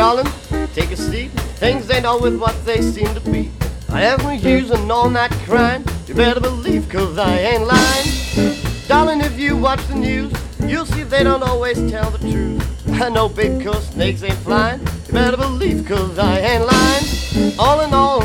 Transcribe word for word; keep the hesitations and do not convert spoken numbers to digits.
darling, take a seat. Things ain't always what they seem to be. I haven't used an all-night crying. You better believe, cause I ain't lying. Darling, if you watch the news, you'll see they don't always tell the truth. I know, babe, cause snakes ain't flying. You better believe, cause I ain't lying. All in all,